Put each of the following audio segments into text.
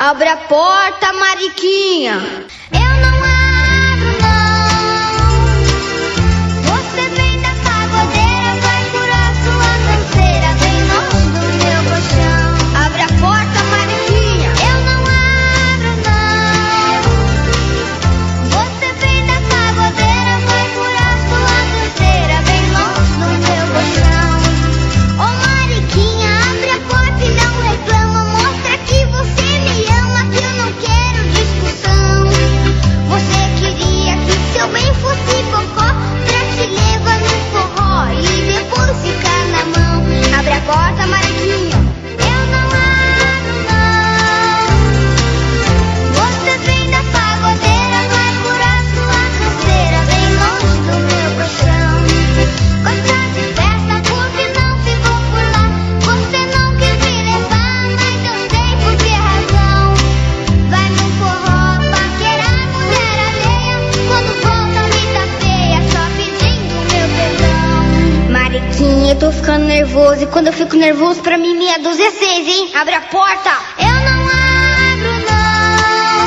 Abre a porta, Mariquinha. Eu não abro, não. Você vem da pagodeira, vai curar sua canseira, bem longe do meu colchão. Abre a porta, Mariquinha. Eu não abro, não. Você vem da pagodeira, vai curar sua canseira, bem longe do meu colchão. Ô Mariquinha, abre a porta e não reclama, mostra que você me ama, que eu não quero discussão. Você queria que seu bem fosse cocó, pra te levar no forró e depois ficar na mão. Abre a porta, Mariquinha. Eu não abro, não. Você vem da pagodeira, vai curar sua canseira, bem longe do meu colchão. Gosta de festa porque não ficou por lá, você não quis me levar, mas eu sei por que razão. Vai no forró paquerar mulher alheia, quando volta me tá feia, só pedindo meu perdão. Mariquinha, eu tô ficando nervoso. E quando eu fico nervoso, pra mim meia dúzia é 6, hein? Abre a porta. Eu não abro, não.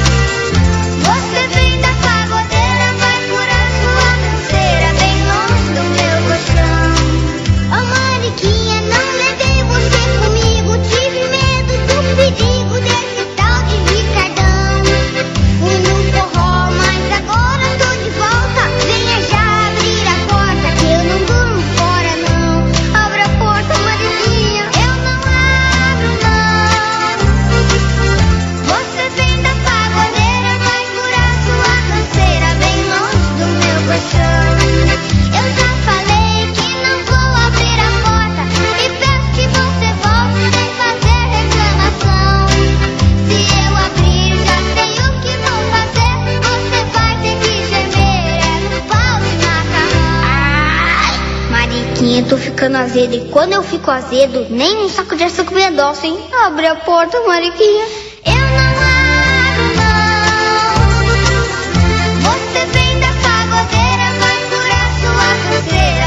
Você vem da pagodeira, vai curar sua canseira, bem longe do meu colchão. Ô Mariquinha, não levei você comigo, tive medo do perigo desse tal de Ricardão. Fui no forró, mas agora tô de volta. Venha já abrir a porta, que eu não durmo fora, não. Abre a porta, Mariquinha. Eu não abro, não. Você vem da pagodeira, vai curar sua canseira, bem longe do meu colchão. Eu já falei que não vou abrir a porta e peço que você volte sem fazer reclamação. Se eu abrir, já sei o que vou fazer. Você vai ter que gemer, é no pau de macarrão. Mariquinha, eu tô ficando azedo. E quando eu fico azedo, nem um saco de açúcar me adoça, hein? Abre a porta, Mariquinha. Eu não abro, não. Você vem da pagodeira, vai curar sua canseira,